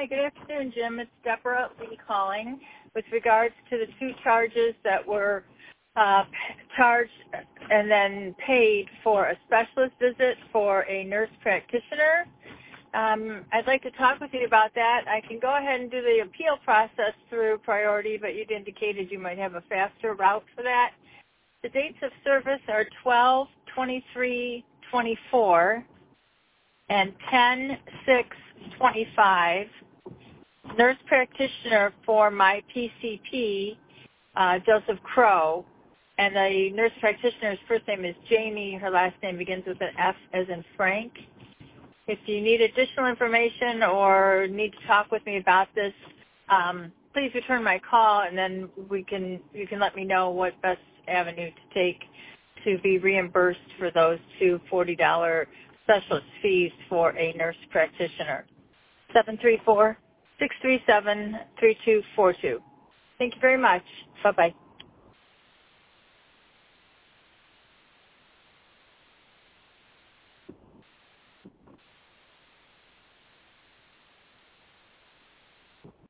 Hi, good afternoon, Jim. It's Deborah Lee calling with regards to the two charges that were charged and then paid for a specialist visit for a nurse practitioner. I'd like to talk with you about that. I can go ahead and do the appeal process through priority, but you'd indicated you might have a faster route for that. The dates of service are 12/23/24 and 10/6/25. Nurse practitioner for my PCP, Joseph Crow, and the nurse practitioner's first name is Jamie. Her last name begins with an F as in Frank. If you need additional information or need to talk with me about this, please return my call, and then you can let me know what best avenue to take to be reimbursed for those two $40 specialist fees for a nurse practitioner. 734-637-3242. Thank you very much. Bye-bye.